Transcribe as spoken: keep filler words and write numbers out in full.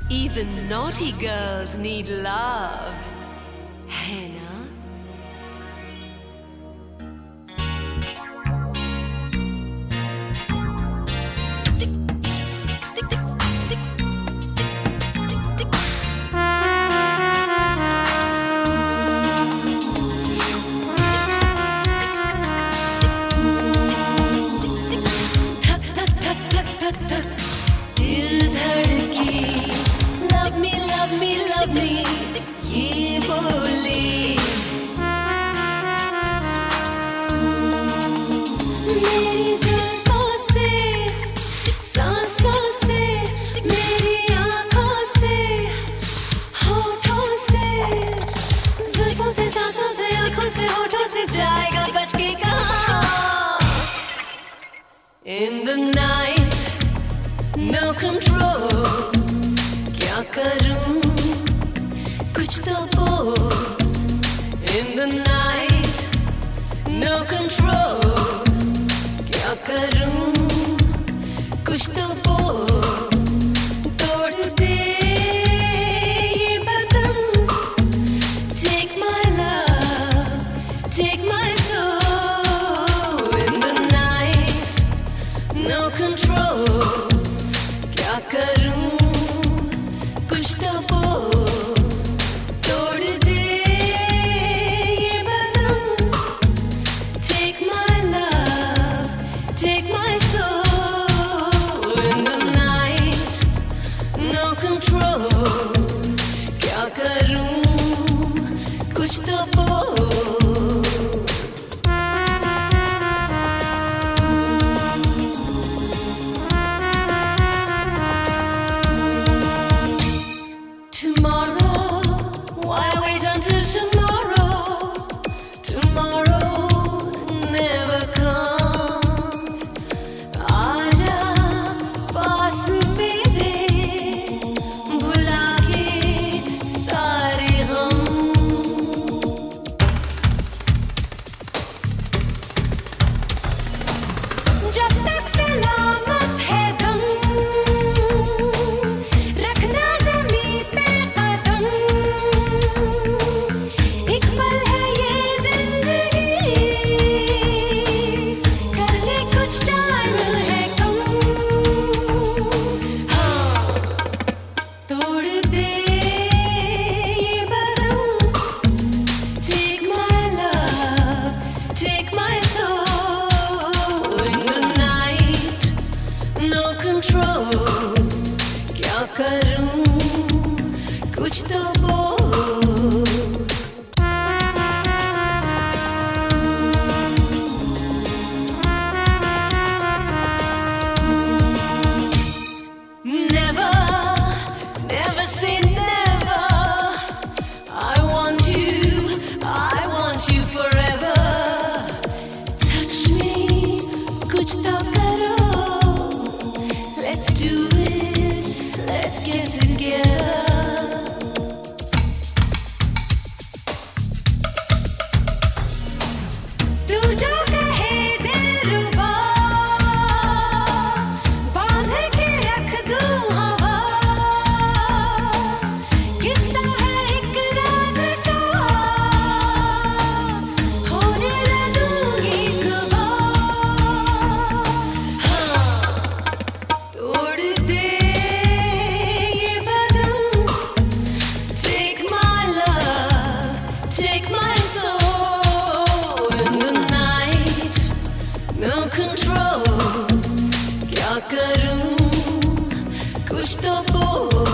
Even naughty girls need love, है ना? In the night, no control. क्या करूं? कुछ तो बोल. In the night, no control. क्या करूं? कुछ तो बोल. तोड़ दे ये बदन. Take my love, take my soul. In the night, no control. क्या करूं? कुछ तो बोल. तोड़ दे ये बदन. Take my love, take my soul. In the night, no control. क्या करूं? कुछ तो बोल. क्या करूं? कुछ तो बोल. Never, never say never. I want you, I want you forever. Touch me, कुछ तो करो. Let's do it, let's get together. तू जो कहे दिलरुबा, बांध के रख दूं हवा. किस्सा है एक रात का, होने न दूंगी जुबां. हाँ, तोड़ दे ये बदन. Take my love, take my soul. In the night, no control. क्या करूं? कुछ तो बोल.